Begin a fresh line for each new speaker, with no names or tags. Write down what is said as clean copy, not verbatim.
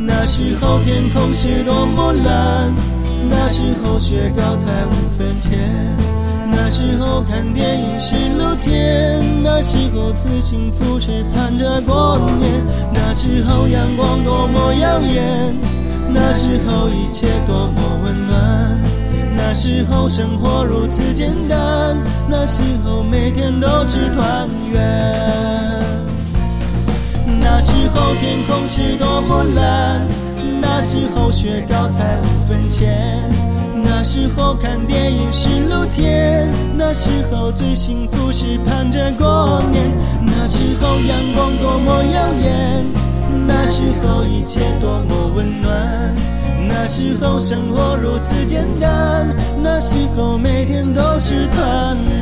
那时候天空是多么蓝，那时候雪糕才5分钱，那时候看电影是露天，那时候最幸福是盼着过年，那时候阳光多么耀眼，那时候一切多么温暖，那时候生活如此简单，那时候每天都是团圆。那时候天空是多么蓝，那时候雪糕才5分钱，那时候看电影是露天，那时候最幸福是盼着过年，那时候阳光多么耀眼，那时候一切多么温暖，那时候生活如此简单，那时候每天都是团圆。